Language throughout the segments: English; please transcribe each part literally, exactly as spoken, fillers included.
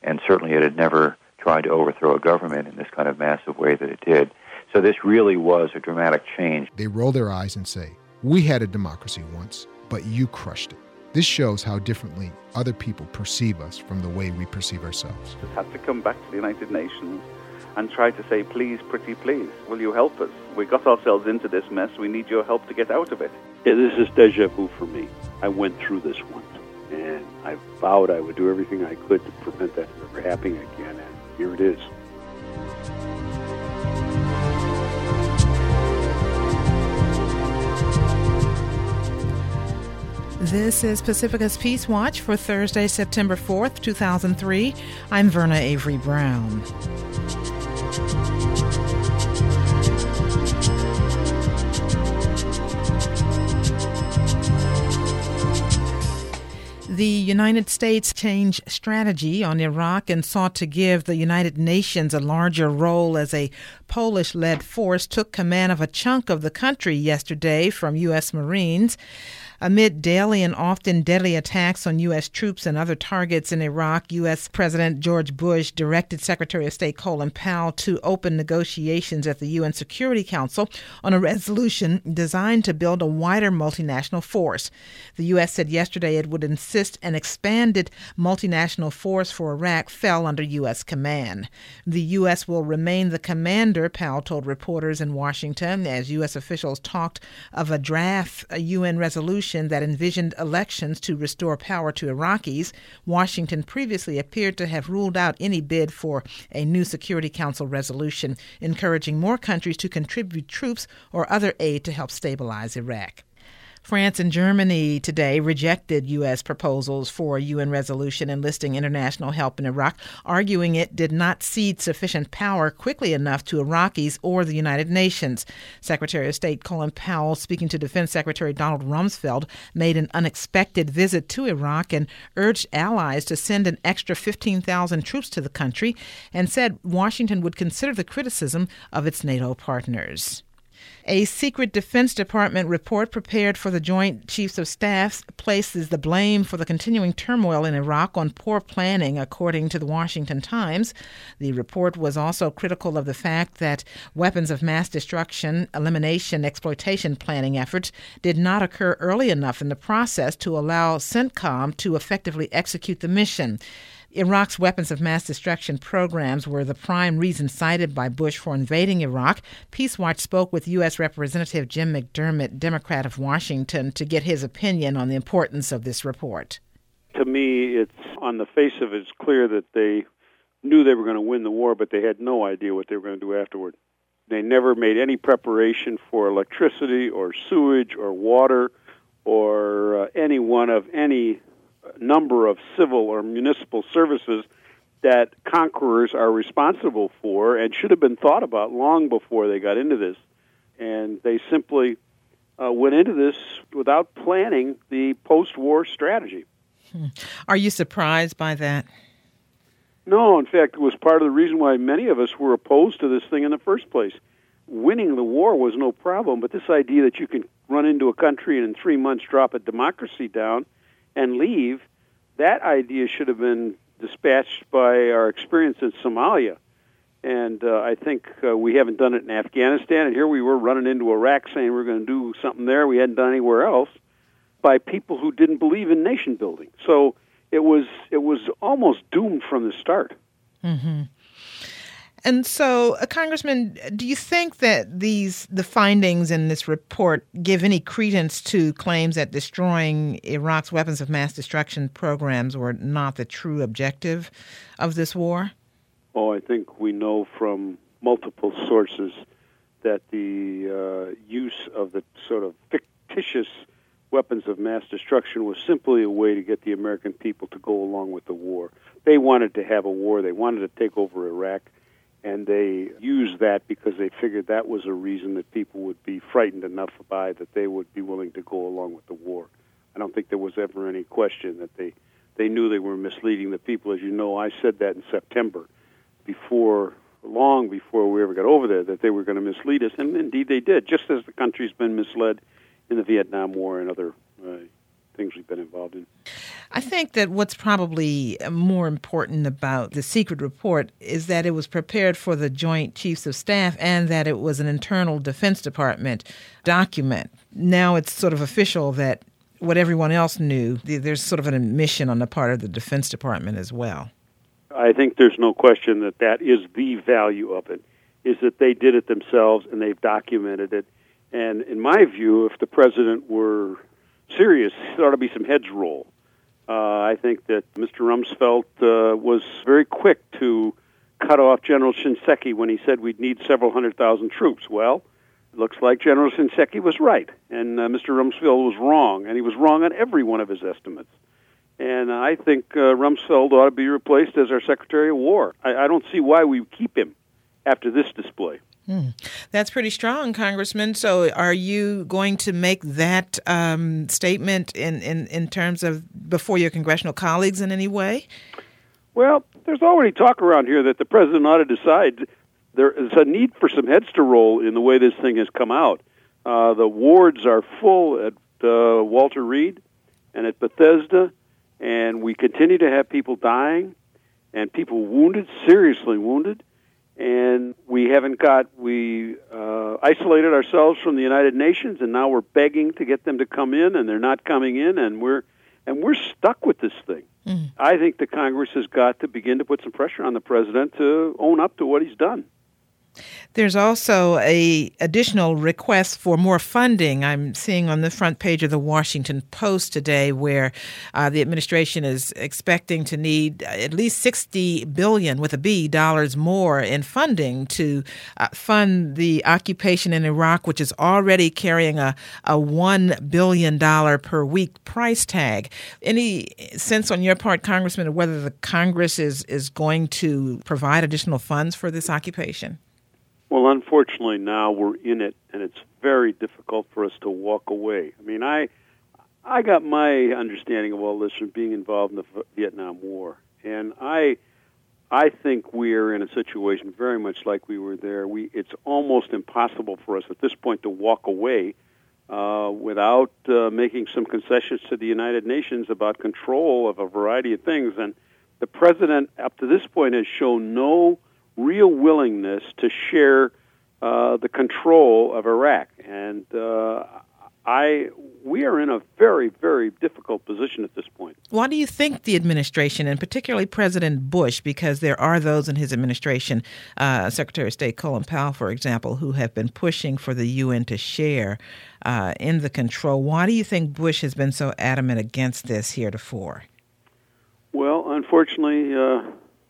and certainly it had never tried to overthrow a government in this kind of massive way that it did. So this really was a dramatic change. They roll their eyes and say, "We had a democracy once, but you crushed it." This shows how differently other people perceive us from the way we perceive ourselves. Just had to come back to the United Nations and try to say, please, pretty please, will you help us? We got ourselves into this mess. We need your help to get out of it. Yeah, this is deja vu for me. I went through this once, and I vowed I would do everything I could to prevent that from ever happening again, and here it is. This is Pacifica's Peace Watch for Thursday, September fourth, two thousand three. I'm Verna Avery Brown. The United States changed strategy on Iraq and sought to give the United Nations a larger role as a Polish-led force took command of a chunk of the country yesterday from U S Marines. Amid daily and often deadly attacks on U S troops and other targets in Iraq, U S President George Bush directed Secretary of State Colin Powell to open negotiations at the U N Security Council on a resolution designed to build a wider multinational force. The U S said yesterday it would insist an expanded multinational force for Iraq fell under U S command. The U S will remain the commander, Powell told reporters in Washington, as U S officials talked of a draft a U N resolution that envisioned elections to restore power to Iraqis. Washington previously appeared to have ruled out any bid for a new Security Council resolution, encouraging more countries to contribute troops or other aid to help stabilize Iraq. France and Germany today rejected U S proposals for a U N resolution enlisting international help in Iraq, arguing it did not cede sufficient power quickly enough to Iraqis or the United Nations. Secretary of State Colin Powell, speaking to Defense Secretary Donald Rumsfeld, made an unexpected visit to Iraq and urged allies to send an extra fifteen thousand troops to the country and said Washington would consider the criticism of its NATO partners. A secret Defense Department report prepared for the Joint Chiefs of Staff places the blame for the continuing turmoil in Iraq on poor planning, according to the Washington Times. The report was also critical of the fact that weapons of mass destruction, elimination, exploitation planning efforts did not occur early enough in the process to allow CENTCOM to effectively execute the mission. Iraq's weapons of mass destruction programs were the prime reason cited by Bush for invading Iraq. Peace Watch spoke with U S Representative Jim McDermott, Democrat of Washington, to get his opinion on the importance of this report. To me, it's on the face of it, it's clear that they knew they were going to win the war, but they had no idea what they were going to do afterward. They never made any preparation for electricity or sewage or water or uh, any one of any number of civil or municipal services that conquerors are responsible for and should have been thought about long before they got into this. And they simply uh, went into this without planning the post-war strategy. Hmm. Are you surprised by that? No, in fact, it was part of the reason why many of us were opposed to this thing in the first place. Winning the war was no problem, but this idea that you can run into a country and in three months drop a democracy down and leave, that idea should have been dispatched by our experience in Somalia. And uh, I think uh, we haven't done it in Afghanistan, and here we were running into Iraq saying we're going to do something there we hadn't done anywhere else by people who didn't believe in nation building. So it was it was almost doomed from the start. Mm-hmm. And so, uh, Congressman, do you think that these the findings in this report give any credence to claims that destroying Iraq's weapons of mass destruction programs were not the true objective of this war? Oh, I think we know from multiple sources that the uh, use of the sort of fictitious weapons of mass destruction was simply a way to get the American people to go along with the war. They wanted to have a war. They wanted to take over Iraq. And they used that because they figured that was a reason that people would be frightened enough by that they would be willing to go along with the war. I don't think there was ever any question that they, they knew they were misleading the people. As you know, I said that in September, before, long before we ever got over there, that they were going to mislead us. And indeed they did, just as the country's been misled in the Vietnam War and other uh, things we've been involved in. I think that what's probably more important about the secret report is that it was prepared for the Joint Chiefs of Staff and that it was an internal Defense Department document. Now it's sort of official that what everyone else knew, there's sort of an admission on the part of the Defense Department as well. I think there's no question that that is the value of it, is that they did it themselves and they've documented it. And in my view, if the president were serious, there ought to be some heads roll. Uh, I think that Mister Rumsfeld uh, was very quick to cut off General Shinseki when he said we'd need several hundred thousand troops. Well, it looks like General Shinseki was right, and uh, Mister Rumsfeld was wrong, and he was wrong on every one of his estimates. And I think uh, Rumsfeld ought to be replaced as our Secretary of War. I, I don't see why we keep him after this display. Hmm. That's pretty strong, Congressman. So are you going to make that um, statement in, in, in terms of before your congressional colleagues in any way? Well, there's already talk around here that the president ought to decide there is a need for some heads to roll in the way this thing has come out. Uh, the wards are full at uh, Walter Reed and at Bethesda, and we continue to have people dying and people wounded, seriously wounded. And we haven't got, we uh, isolated ourselves from the United Nations, and now we're begging to get them to come in, and they're not coming in, and we're and we're stuck with this thing. Mm. I think the Congress has got to begin to put some pressure on the president to own up to what he's done. There's also a additional request for more funding. I'm seeing on the front page of the Washington Post today where uh, the administration is expecting to need at least sixty billion dollars with a B dollars more in funding to uh, fund the occupation in Iraq, which is already carrying a, a one billion dollars per week price tag. Any sense on your part, Congressman, of whether the Congress is, is going to provide additional funds for this occupation? Well, unfortunately, now we're in it, and it's very difficult for us to walk away. I mean, I I got my understanding of all this from being involved in the Vietnam War, and I I think we're in a situation very much like we were there. We it's almost impossible for us at this point to walk away uh, without uh, making some concessions to the United Nations about control of a variety of things. And the president, up to this point, has shown no real willingness to share uh, the control of Iraq, and uh, I we are in a very, very difficult position at this point. Why do you think the administration, and particularly President Bush, because there are those in his administration, uh, Secretary of State Colin Powell, for example, who have been pushing for the U N to share uh, in the control, why do you think Bush has been so adamant against this heretofore? Well, unfortunately, uh,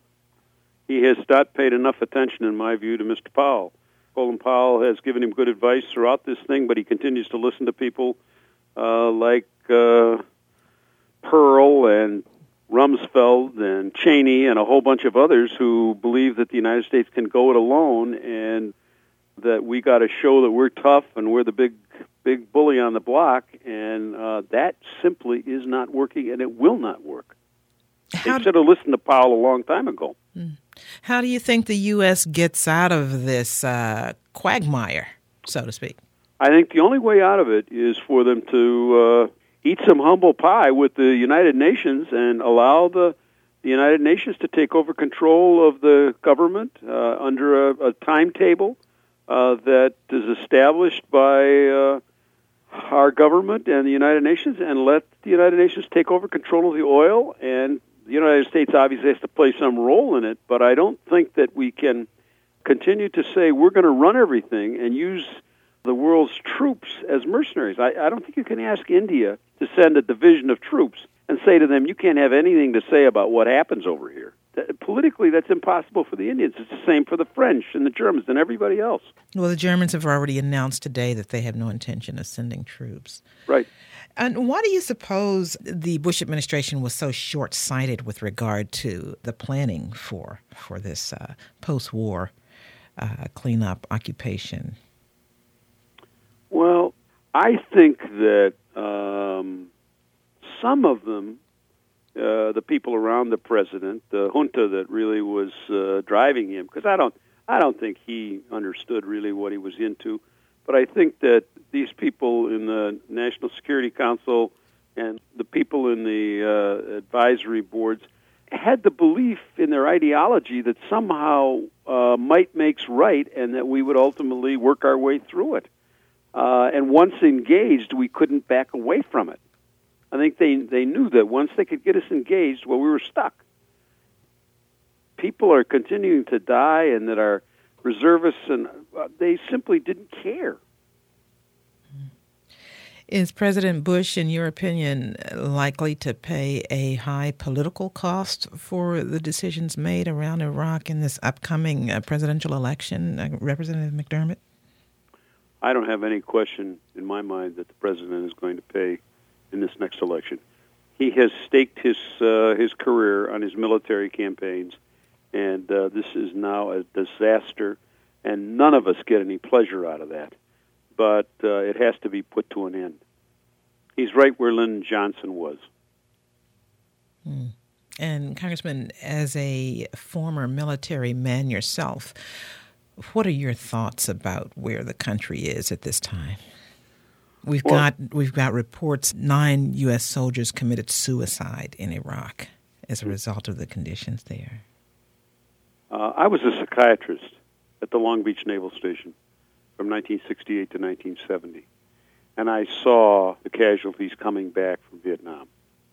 he has not paid enough attention, in my view, to Mister Powell. Colin Powell has given him good advice throughout this thing, but he continues to listen to people uh, like uh, Pearl and Rumsfeld and Cheney and a whole bunch of others who believe that the United States can go it alone and that we got to show that we're tough and we're the big big bully on the block, and uh, that simply is not working, and it will not work. How they should have listened to Powell a long time ago. Hmm. How do you think the U S gets out of this uh, quagmire, so to speak? I think the only way out of it is for them to uh, eat some humble pie with the United Nations and allow the, the United Nations to take over control of the government uh, under a, a timetable uh, that is established by uh, our government and the United Nations, and let the United Nations take over control of the oil. And the United States obviously has to play some role in it, but I don't think that we can continue to say we're going to run everything and use the world's troops as mercenaries. I, I don't think you can ask India to send a division of troops and say to them, you can't have anything to say about what happens over here. That, politically, that's impossible for the Indians. It's the same for the French and the Germans and everybody else. Well, the Germans have already announced today that they have no intention of sending troops. Right. And why do you suppose the Bush administration was so short-sighted with regard to the planning for for this uh, post-war uh, cleanup occupation? Well, I think that um, some of them, uh, the people around the president, the junta that really was uh, driving him, because I don't, I don't think he understood really what he was into. But I think that these people in the National Security Council and the people in the uh, advisory boards had the belief in their ideology that somehow uh, might makes right and that we would ultimately work our way through it. Uh, and once engaged, we couldn't back away from it. I think they, they knew that once they could get us engaged, well, we were stuck. People are continuing to die, and that our reservists, and uh, they simply didn't care. Is President Bush, in your opinion, likely to pay a high political cost for the decisions made around Iraq in this upcoming uh, presidential election, uh, Representative McDermott? I don't have any question in my mind that the president is going to pay in this next election. He has staked his uh, his career on his military campaigns, and uh, this is now a disaster, and none of us get any pleasure out of that. But uh, it has to be put to an end. He's right where Lyndon Johnson was. Hmm. And Congressman, as a former military man yourself, what are your thoughts about where the country is at this time? We've well, got we've got reports nine U S soldiers committed suicide in Iraq as a result of the conditions there. Uh, I was a psychiatrist at the Long Beach Naval Station from nineteen sixty-eight to nineteen seventy, and I saw the casualties coming back from Vietnam.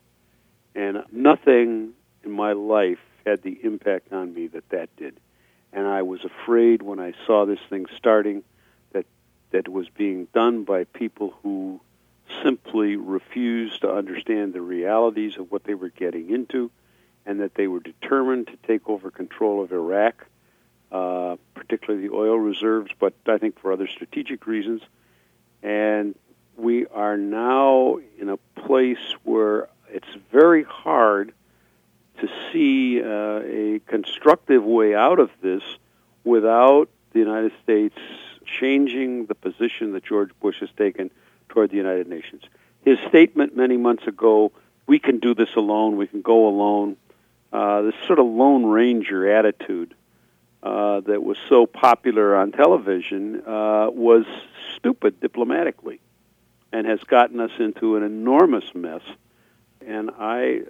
And nothing in my life had the impact on me that that did. And I was afraid when I saw this thing starting that that it was being done by people who simply refused to understand the realities of what they were getting into, and that they were determined to take over control of Iraq, uh, particularly the oil reserves, but I think for other strategic reasons. And we are now in a place where it's very hard to see uh, a constructive way out of this without the United States changing the position that George Bush has taken toward the United Nations. His statement many months ago, we can do this alone, we can go alone, uh, this sort of Lone Ranger attitude uh, that was so popular on television uh, was stupid diplomatically and has gotten us into an enormous mess. And I...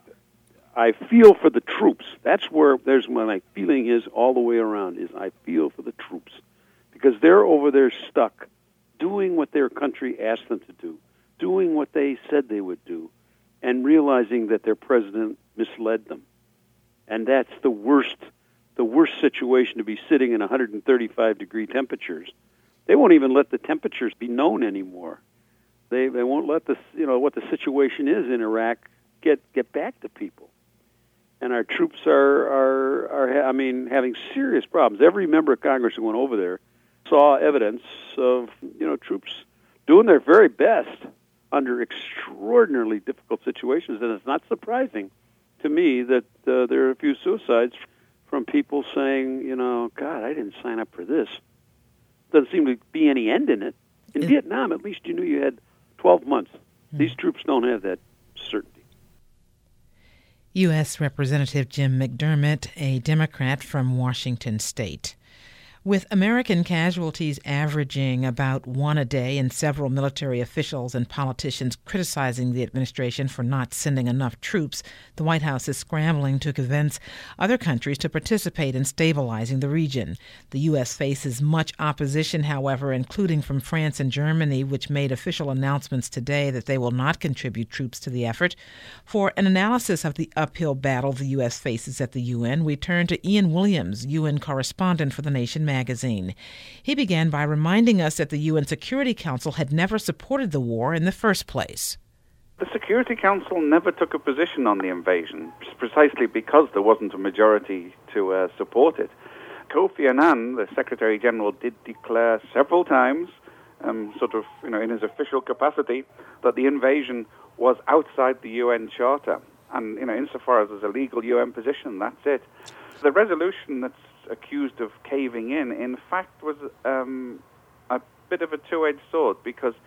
I feel for the troops. That's where there's where my feeling is all the way around, is I feel for the troops. Because they're over there stuck, doing what their country asked them to do, doing what they said they would do, and realizing that their president misled them. And that's the worst, the worst situation, to be sitting in one hundred thirty-five degree temperatures. They won't even let the temperatures be known anymore. They they won't let the, you know, what the situation is in Iraq get get back to people. And our troops are, are, are, I mean, having serious problems. Every member of Congress who went over there saw evidence of, you know, troops doing their very best under extraordinarily difficult situations. And it's not surprising to me that uh, there are a few suicides from people saying, you know, God, I didn't sign up for this. Doesn't seem to be any end in it. In yeah. Vietnam, at least you knew you had twelve months. Mm-hmm. These troops don't have that certainty. U S. Representative Jim McDermott, a Democrat from Washington State. With American casualties averaging about one a day and several military officials and politicians criticizing the administration for not sending enough troops, the White House is scrambling to convince other countries to participate in stabilizing the region. The U S faces much opposition, however, including from France and Germany, which made official announcements today that they will not contribute troops to the effort. For an analysis of the uphill battle the U S faces at the U N, we turn to Ian Williams, U N correspondent for The Nation magazine. He began by reminding us that the U N Security Council had never supported the war in the first place. The Security Council never took a position on the invasion, precisely because there wasn't a majority to uh, support it. Kofi Annan, the Secretary General, did declare several times, um, sort of, you know, in his official capacity, that the invasion was outside the U N Charter. And, you know, insofar as there's a legal U N position, that's it. The resolution that's accused of caving in, in fact, was um, a bit of a two-edged sword, because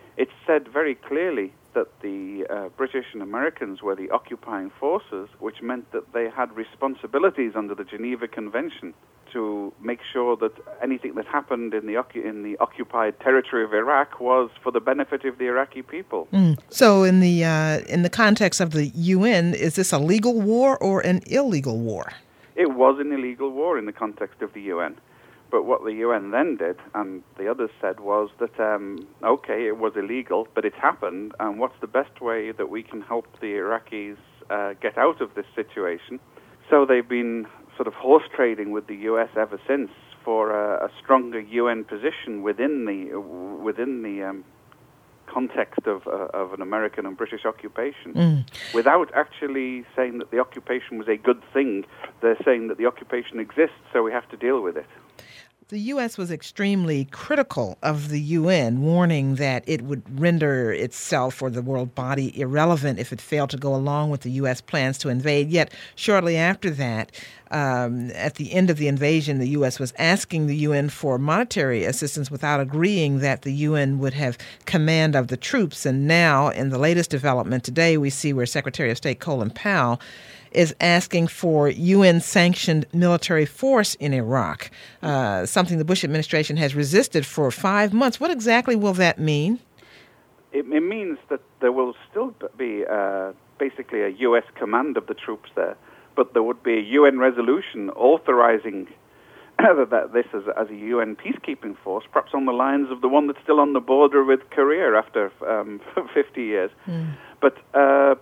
it said very clearly that the uh, British and Americans were the occupying forces, which meant that they had responsibilities under the Geneva Convention to make sure that anything that happened in the ocu- in the occupied territory of Iraq was for the benefit of the Iraqi people. Mm. So, in the uh, in the context of the U N, is this a legal war or an illegal war? It was an illegal war in the context of the U N. But what the U N then did, and the others said, was that, um, okay, it was illegal, but it's happened, and what's the best way that we can help the Iraqis uh, get out of this situation? So they've been sort of horse trading with the U S ever since for a, a stronger U N position within the within the um, context of uh, of an American and British occupation, mm. without actually saying that the occupation was a good thing. They're saying that the occupation exists, so we have to deal with it. The U S was extremely critical of the U N, warning that it would render itself or the world body irrelevant if it failed to go along with the U S plans to invade. Yet, shortly after that, um, at the end of the invasion, the U S was asking the U N for monetary assistance without agreeing that the U N would have command of the troops. And now, in the latest development today, we see where Secretary of State Colin Powell is asking for U N-sanctioned military force in Iraq, uh, something the Bush administration has resisted for five months. What exactly will that mean? It, it means that there will still be uh, basically a U S command of the troops there, but there would be a U N resolution authorizing that this as, as a U N peacekeeping force, perhaps on the lines of the one that's still on the border with Korea after um, fifty years. Mm. But uh,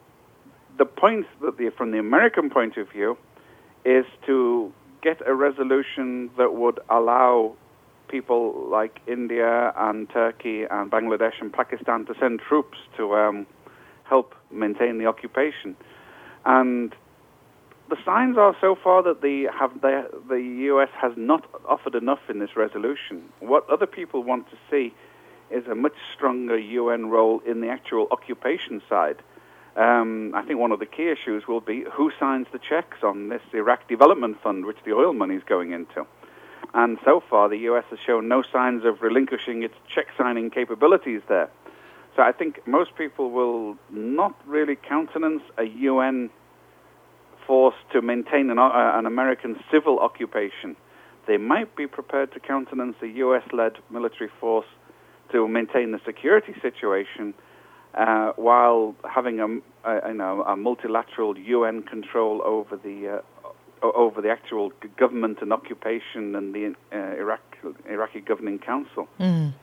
the point that the, from the American point of view is to get a resolution that would allow people like India and Turkey and Bangladesh and Pakistan to send troops to um, help maintain the occupation. And the signs are so far that the, have the, the U S has not offered enough in this resolution. What other people want to see is a much stronger U N role in the actual occupation side. Um, I think one of the key issues will be who signs the checks on this Iraq Development Fund, which the oil money is going into. And so far, the U S has shown no signs of relinquishing its check-signing capabilities there. So I think most people will not really countenance a U N force to maintain an, uh, an American civil occupation. They might be prepared to countenance a U S-led military force to maintain the security situation, Uh, while having a, a, you know, a multilateral U N control over the uh, over the actual government and occupation and the uh, Iraq, Iraqi Governing Council. Mm.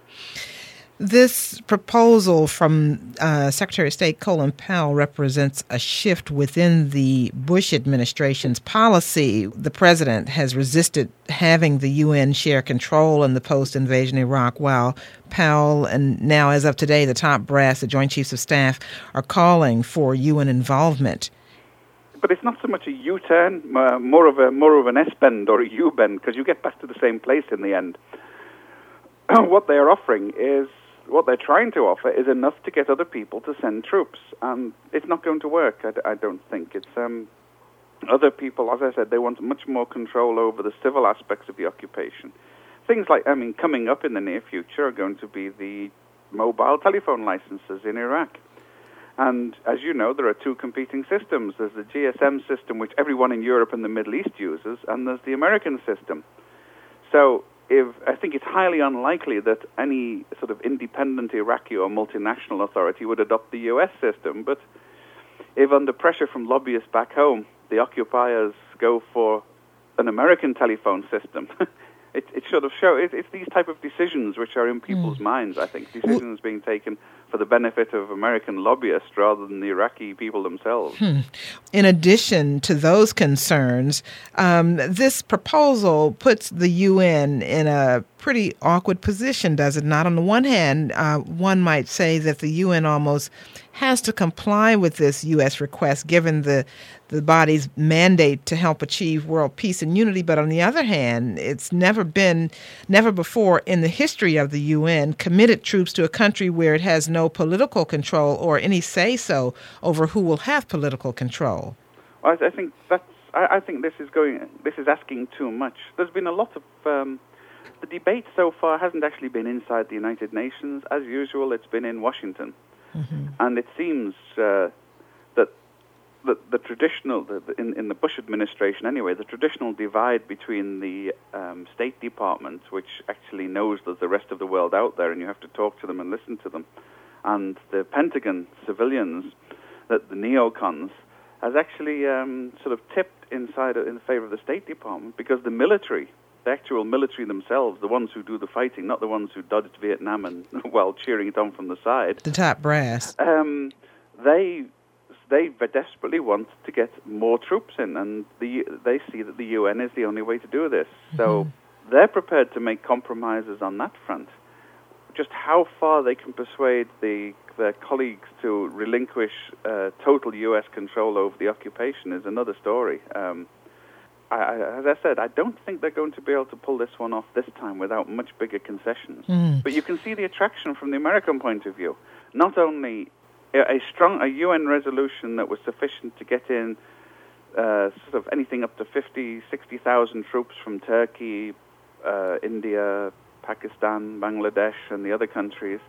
This proposal from uh, Secretary of State Colin Powell represents a shift within the Bush administration's policy. The president has resisted having the U N share control in the post-invasion Iraq, while Powell and now, as of today, the top brass, the Joint Chiefs of Staff, are calling for U N involvement. But it's not so much a U-turn, uh, more of a more of an S-bend or a U-bend, because you get back to the same place in the end. What they are offering is What they're trying to offer is enough to get other people to send troops, and it's not going to work, I, I don't think. It's um, other people, as I said, they want much more control over the civil aspects of the occupation. Things like, I mean, coming up in the near future are going to be the mobile telephone licenses in Iraq. And as you know, there are two competing systems. There's the G S M system, which everyone in Europe and the Middle East uses, and there's the American system. So If, I think it's highly unlikely that any sort of independent Iraqi or multinational authority would adopt the U S system, but if under pressure from lobbyists back home, the occupiers go for an American telephone system, it, it sort of shows, it, it's these type of decisions which are in people's mm. minds, I think, decisions being taken for the benefit of American lobbyists rather than the Iraqi people themselves. Hmm. In addition to those concerns, um, this proposal puts the U N in a pretty awkward position, does it not? On the one hand, uh, one might say that the U N almost has to comply with this U S request, given the the body's mandate to help achieve world peace and unity. But on the other hand, it's never been, never before in the history of the U N committed troops to a country where it has no political control or any say-so over who will have political control. Well, I think that's. I, I think this is going. This is asking too much. There's been a lot of um, The debate so far hasn't actually been inside the United Nations. As usual, it's been in Washington. Mm-hmm. And it seems uh, that the, the traditional, the, the, in, in the Bush administration anyway, the traditional divide between the um, State Department, which actually knows there's the rest of the world out there and you have to talk to them and listen to them, and the Pentagon civilians, that the neocons, has actually um, sort of tipped inside in favor of the State Department, because the military, the actual military themselves, the ones who do the fighting, not the ones who dodged Vietnam and while cheering it on from the side, the top brass, um, they they desperately want to get more troops in, and the, they see that the U N is the only way to do this. So mm-hmm. they're prepared to make compromises on that front. Just how far they can persuade the their colleagues to relinquish uh, total U S control over the occupation is another story. Um, I, I, as I said, I don't think they're going to be able to pull this one off this time without much bigger concessions. Mm. But you can see the attraction from the American point of view. Not only a, a strong a U N resolution that was sufficient to get in uh, sort of anything up to fifty, sixty thousand troops from Turkey, uh, India, Pakistan, Bangladesh, and the other countries,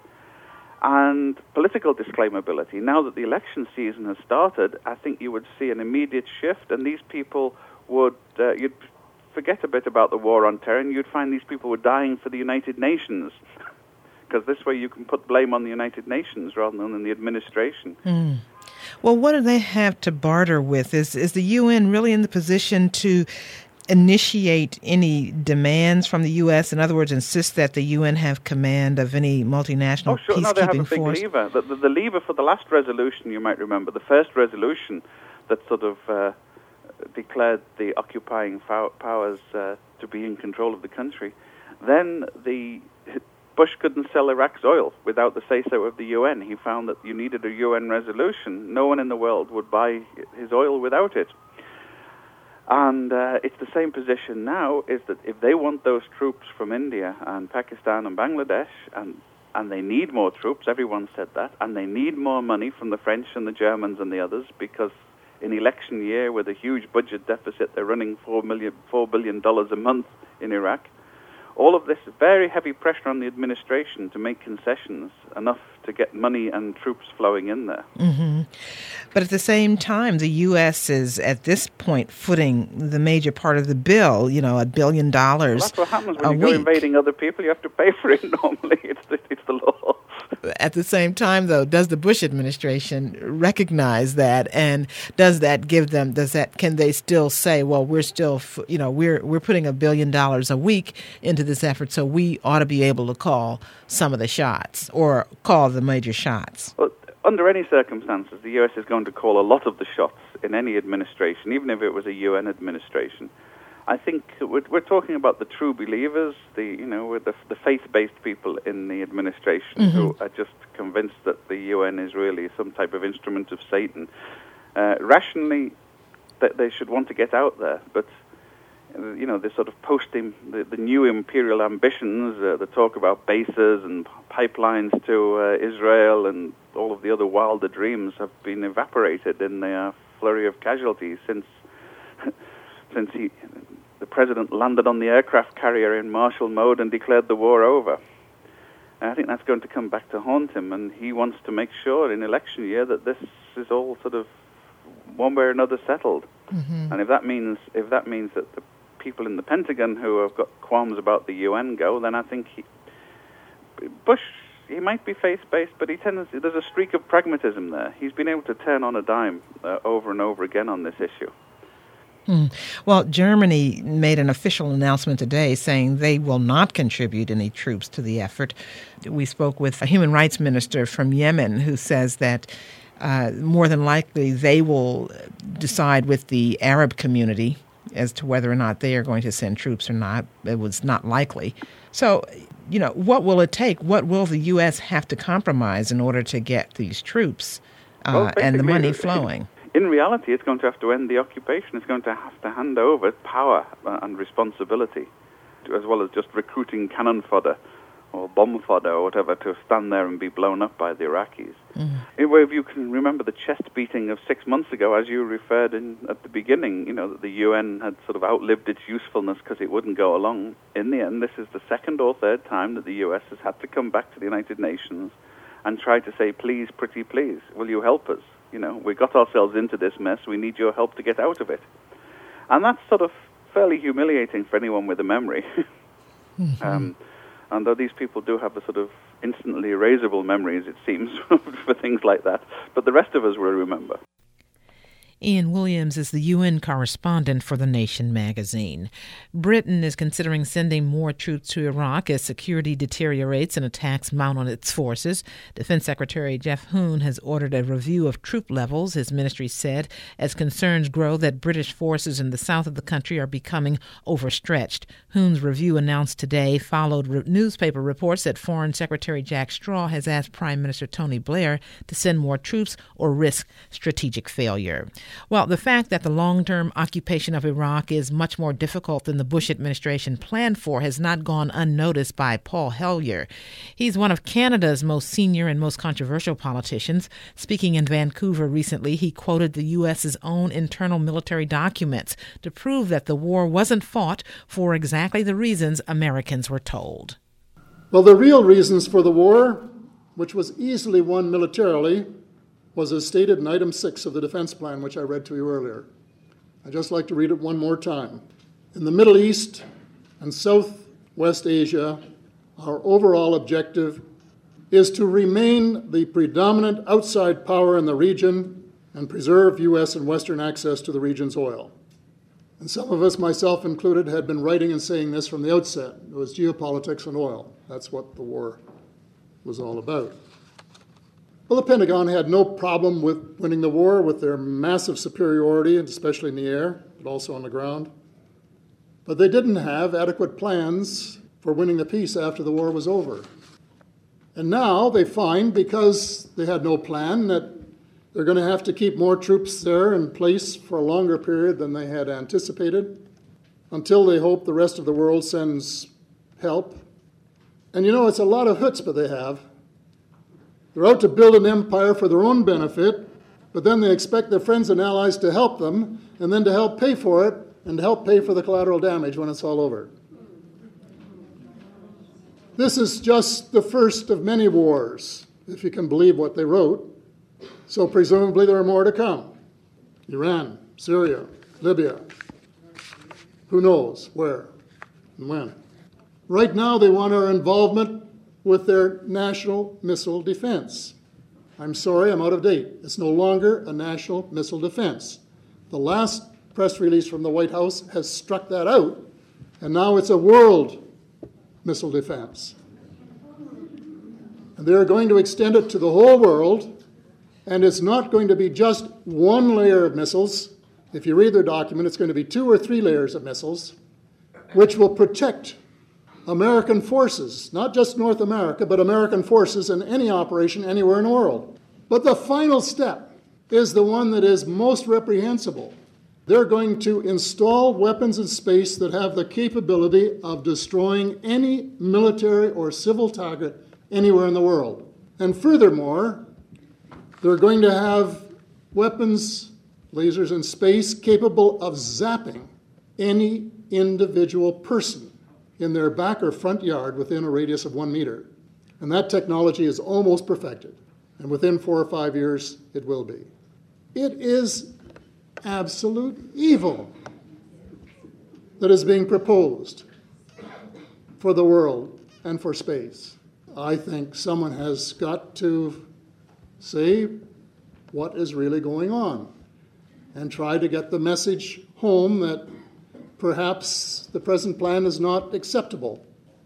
and political disclaimability. Now that the election season has started, I think you would see an immediate shift, and these people would, uh, you'd forget a bit about the war on terror, and you'd find these people were dying for the United Nations, because this way you can put blame on the United Nations rather than on the administration. Mm. Well, what do they have to barter with? Is is the U N really in the position to initiate any demands from the U S? In other words, insist that the U N have command of any multinational oh, sure. peacekeeping no, they have a big force? lever. The, the, the lever for the last resolution, you might remember, the first resolution that sort of uh, declared the occupying fo- powers uh, to be in control of the country, then the Bush couldn't sell Iraq's oil without the say-so of the U N. He found that you needed a U N resolution. No one in the world would buy his oil without it. And uh, it's the same position now, is that if they want those troops from India and Pakistan and Bangladesh, and and they need more troops, everyone said that, and they need more money from the French and the Germans and the others, because in election year, with a huge budget deficit, they're running four million, four billion dollars a month in Iraq. All of this very heavy pressure on the administration to make concessions enough to get money and troops flowing in there. Mm-hmm. But at the same time, the U S is at this point footing the major part of the bill, you know, a billion dollars. Well, that's what happens when a you week. go invading other people. You have to pay for it normally. It's the, it's the law. At the same time, though, does the Bush administration recognize that, and does that give them? Does that can they still say, well, we're still, you know, we're we're putting a billion dollars a week into this effort, so we ought to be able to call some of the shots or call the major shots? Well, under any circumstances, the U S is going to call a lot of the shots in any administration, even if it was a U N administration. I think we're, we're talking about the true believers, the you know, the, the faith-based people in the administration mm-hmm. who are just convinced that the U N is really some type of instrument of Satan. Uh, rationally, that they should want to get out there, but you know, the sort of posting the, the new imperial ambitions, uh, the talk about bases and pipelines to uh, Israel and all of the other wilder dreams have been evaporated in the uh, flurry of casualties since since he, the president landed on the aircraft carrier in martial mode and declared the war over. And I think that's going to come back to haunt him, and he wants to make sure in election year that this is all sort of one way or another settled. Mm-hmm. And if that means if that means that the people in the Pentagon who have got qualms about the U N go, then I think he, Bush, he might be faith-based, but he tends, there's a streak of pragmatism there. He's been able to turn on a dime uh, over and over again on this issue. Hmm. Well, Germany made an official announcement today saying they will not contribute any troops to the effort. We spoke with a human rights minister from Yemen who says that uh, more than likely they will decide with the Arab community as to whether or not they are going to send troops or not. It was not likely. So, you know, what will it take? What will the U S have to compromise in order to get these troops uh, well, and the money flowing? In reality, it's going to have to end the occupation. It's going to have to hand over power and responsibility, as well as just recruiting cannon fodder or bomb fodder or whatever to stand there and be blown up by the Iraqis. Mm. If you can remember the chest beating of six months ago, as you referred in at the beginning, you know, that the U N had sort of outlived its usefulness because it wouldn't go along. In the end, this is the second or third time that the U S has had to come back to the United Nations and try to say, please, pretty please, will you help us? You know, we got ourselves into this mess. We need your help to get out of it. And that's sort of fairly humiliating for anyone with a memory. mm-hmm. um, and though these people do have a sort of instantly erasable memories, it seems, for things like that, but the rest of us will remember. Ian Williams is the U N correspondent for The Nation magazine. Britain is considering sending more troops to Iraq as security deteriorates and attacks mount on its forces. Defense Secretary Jeff Hoon has ordered a review of troop levels, his ministry said, as concerns grow that British forces in the south of the country are becoming overstretched. Hoon's review announced today followed re- newspaper reports that Foreign Secretary Jack Straw has asked Prime Minister Tony Blair to send more troops or risk strategic failure. Well, the fact that the long-term occupation of Iraq is much more difficult than the Bush administration planned for has not gone unnoticed by Paul Hellyer. He's one of Canada's most senior and most controversial politicians. Speaking in Vancouver recently, he quoted the U S's own internal military documents to prove that the war wasn't fought for exactly the reasons Americans were told. Well, the real reasons for the war, which was easily won militarily, was as stated in item six of the defense plan, which I read to you earlier. I'd just like to read it one more time. In the Middle East and Southwest Asia, our overall objective is to remain the predominant outside power in the region and preserve U S and Western access to the region's oil. And some of us, myself included, had been writing and saying this from the outset. It was geopolitics and oil. That's what the war was all about. Well, the Pentagon had no problem with winning the war with their massive superiority, especially in the air, but also on the ground. But they didn't have adequate plans for winning the peace after the war was over. And now they find, because they had no plan, that they're going to have to keep more troops there in place for a longer period than they had anticipated, until they hope the rest of the world sends help. And you know, it's a lot of chutzpah they have. They're out to build an empire for their own benefit, but then they expect their friends and allies to help them, and then to help pay for it, and to help pay for the collateral damage when it's all over. This is just the first of many wars, if you can believe what they wrote. So presumably there are more to come. Iran, Syria, Libya. Who knows where and when. Right now they want our involvement with their national missile defense. I'm sorry, I'm out of date. It's no longer a national missile defense. The last press release from the White House has struck that out, and now it's a world missile defense. And they're going to extend it to the whole world, and it's not going to be just one layer of missiles. If you read their document, it's going to be two or three layers of missiles, which will protect American forces, not just North America, but American forces in any operation anywhere in the world. But the final step is the one that is most reprehensible. They're going to install weapons in space that have the capability of destroying any military or civil target anywhere in the world. And furthermore, they're going to have weapons, lasers in space, capable of zapping any individual person in their back or front yard within a radius of one meter. And that technology is almost perfected. And within four or five years, it will be. It is absolute evil that is being proposed for the world and for space. I think someone has got to say what is really going on and try to get the message home that perhaps the present plan is not acceptable.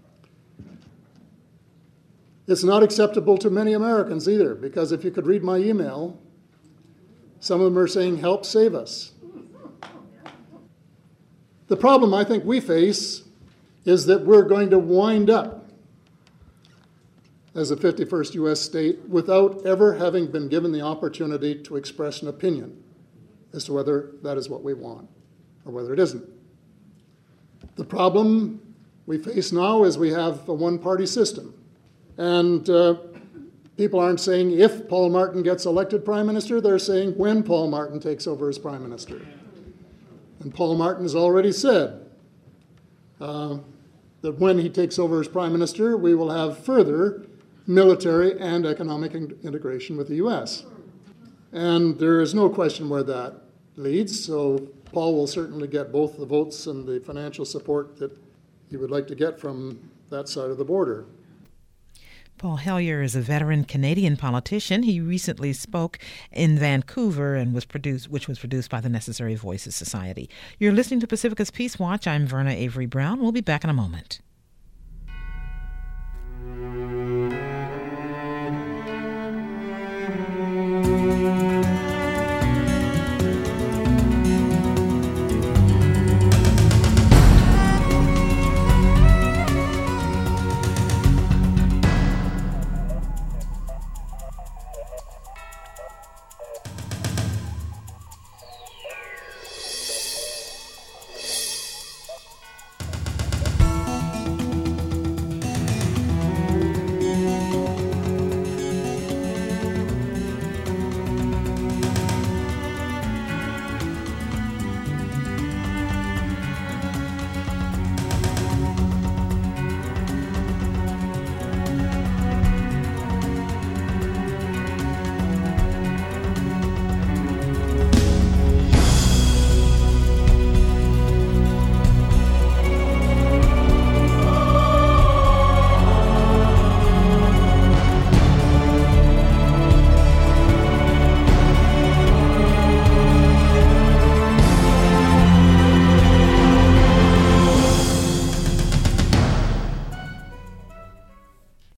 It's not acceptable to many Americans either, because if you could read my email, some of them are saying, help save us. The problem I think we face is that we're going to wind up as a fifty-first U S state without ever having been given the opportunity to express an opinion as to whether that is what we want or whether it isn't. The problem we face now is we have a one-party system. And uh, people aren't saying if Paul Martin gets elected prime minister, they're saying when Paul Martin takes over as prime minister. And Paul Martin has already said uh, that when he takes over as prime minister, we will have further military and economic in- integration with the U S. And there is no question where that leads, so Paul will certainly get both the votes and the financial support that he would like to get from that side of the border. Paul Hellyer is a veteran Canadian politician. He recently spoke in Vancouver and was produced, which was produced by the Necessary Voices Society. You're listening to Pacifica's Peace Watch. I'm Verna Avery Brown. We'll be back in a moment.